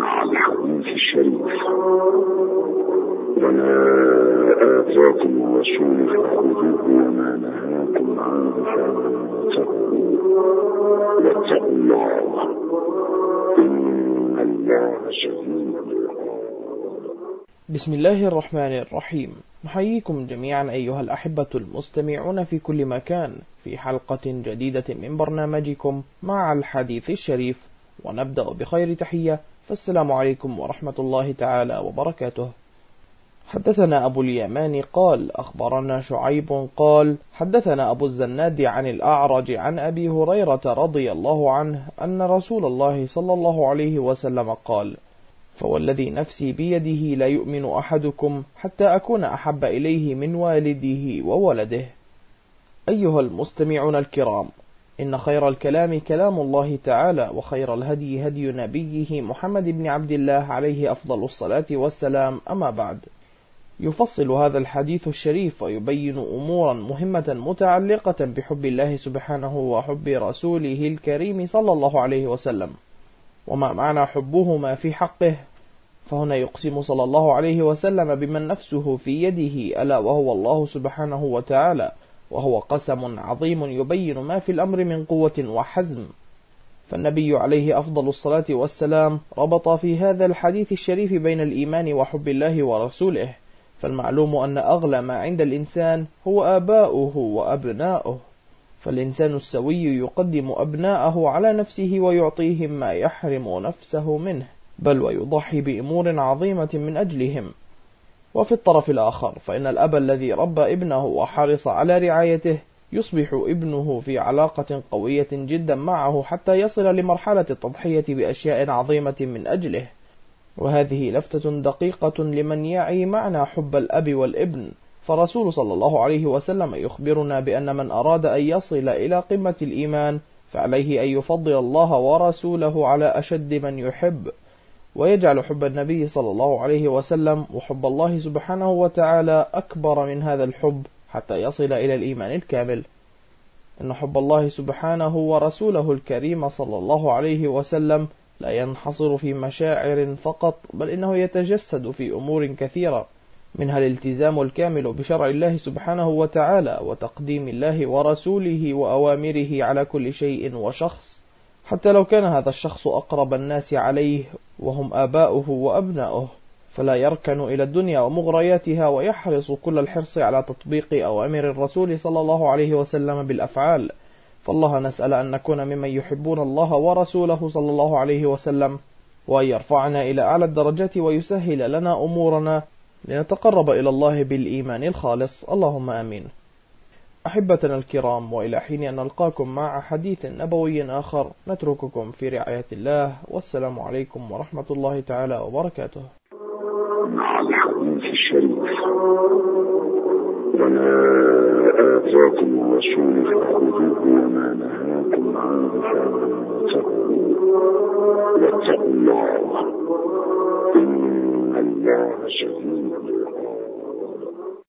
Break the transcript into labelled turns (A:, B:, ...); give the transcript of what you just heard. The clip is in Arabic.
A: مع الحديث الشريف. وما آتاكم الرسول فخذوه وما نهاكم عنه فانتهوا واتقوا الله إن الله شديد العقاب.
B: بسم الله الرحمن الرحيم. نحييكم جميعا أيها الأحبة المستمعون في كل مكان في حلقة جديدة من برنامجكم مع الحديث الشريف، ونبدأ بخير تحية، فالسلام عليكم ورحمة الله تعالى وبركاته. حدثنا أبو اليمان قال أخبرنا شعيب قال حدثنا أبو الزناد عن الأعرج عن أبي هريرة رضي الله عنه أن رسول الله صلى الله عليه وسلم قال: فوالذي نفسي بيده لا يؤمن أحدكم حتى أكون أحب إليه من والده وولده. أيها المستمعون الكرام، إن خير الكلام كلام الله تعالى، وخير الهدي هدي نبيه محمد بن عبد الله عليه أفضل الصلاة والسلام. أما بعد، يفصل هذا الحديث الشريف ويبين أمورا مهمة متعلقة بحب الله سبحانه وحب رسوله الكريم صلى الله عليه وسلم، وما معنى حبهما في حقه. فهنا يقسم صلى الله عليه وسلم بمن نفسه في يده، ألا وهو الله سبحانه وتعالى، وهو قسم عظيم يبين ما في الأمر من قوة وحزم. فالنبي عليه أفضل الصلاة والسلام ربط في هذا الحديث الشريف بين الإيمان وحب الله ورسوله، فالمعلوم أن أغلى ما عند الإنسان هو آباؤه وأبناؤه، فالإنسان السوي يقدم أبناءه على نفسه ويعطيهم ما يحرم نفسه منه، بل ويضحي بأمور عظيمة من أجلهم. وفي الطرف الآخر فإن الأب الذي ربى ابنه وحرص على رعايته يصبح ابنه في علاقة قوية جدا معه حتى يصل لمرحلة التضحية بأشياء عظيمة من أجله. وهذه لفتة دقيقة لمن يعي معنى حب الأب والابن، فرسول صلى الله عليه وسلم يخبرنا بأن من أراد أن يصل إلى قمة الإيمان فعليه أن يفضل الله ورسوله على أشد من يحب، ويجعل حب النبي صلى الله عليه وسلم وحب الله سبحانه وتعالى أكبر من هذا الحب حتى يصل إلى الإيمان الكامل. إن حب الله سبحانه ورسوله الكريم صلى الله عليه وسلم لا ينحصر في مشاعر فقط، بل إنه يتجسد في أمور كثيرة، منها الالتزام الكامل بشرع الله سبحانه وتعالى، وتقديم الله ورسوله وأوامره على كل شيء وشخص، حتى لو كان هذا الشخص أقرب الناس عليه وهم آباؤه وأبناؤه، فلا يركن إلى الدنيا ومغرياتها، ويحرص كل الحرص على تطبيق أوامر الرسول صلى الله عليه وسلم بالأفعال. فالله نسأل أن نكون ممن يحبون الله ورسوله صلى الله عليه وسلم، وأن يرفعنا إلى أعلى الدرجات ويسهل لنا أمورنا لنتقرب إلى الله بالإيمان الخالص، اللهم آمين. أحبتنا الكرام، وإلى حين أن نلقاكم مع حديث نبوي آخر، نترككم في رعاية الله، والسلام عليكم ورحمة الله تعالى وبركاته.
A: مع الحديث الشريف. وما آتاكم الرسول فخذوه وما نهاكم عنه فانتهوا واتقوا الله إن الله شديد